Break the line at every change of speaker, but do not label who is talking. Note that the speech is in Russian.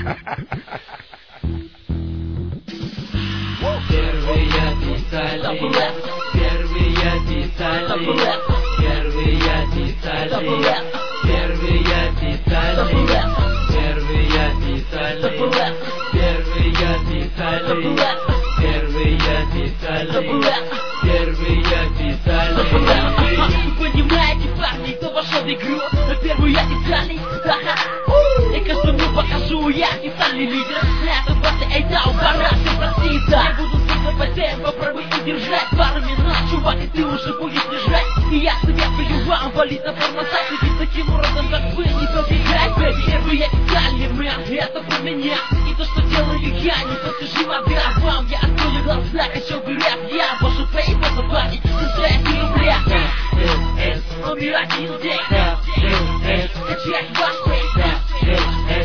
Первые писали, первые писали, первые писали, первые писали, первые писали, первые писали, первые писали.
Понимаете, парни, кто вошел в игру на первую официальный? И каждому покажу я официальный лидер. Это баты, эй, да, пора все проститься. Я буду слушать темп, попробуй и держать пару минут, чувак, и ты уже будешь лежать. И я советую вам валить на форматацию, ведь таким образом, как вы, не побегать, бэби. Первый официальный мэн, это про меня. И то, что делаю я, не постижимо для вам. Я открою глаза, хочу бы рэп, я вашу фейс на парни, за рубля. Номер один здесь, качать ваш фейс.